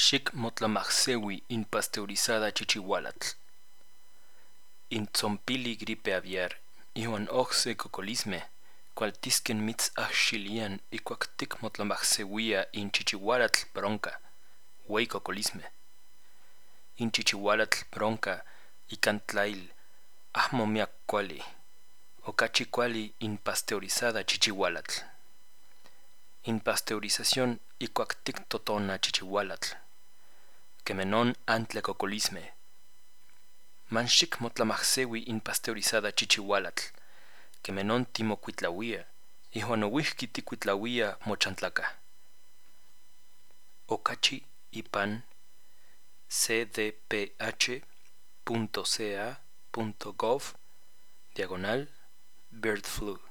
Xicmotlamajseui in pasteurizada chichihualatl. In tzompili gripe aviar, ihuan oxe cocolisme, cualtisquen mitz axilian ikuac ticmotlamajseuia in chichihualatl bronca, huey cocolisme. In chichihualatl bronca ican tlail, ahmo miac cuali, ocachi cuali in pasteurizada chichihualatl. In pasteurización ikuac tictotona chichihualatl, quemenon antle cocolisme. Manxic motlamajseui in pasteurizada chichihualatl, quemenon timocuitlauia, ihuan ouihqui ticuitlauia mochantlaca. Ocachi ipan cdph.ca.gov/bird flu.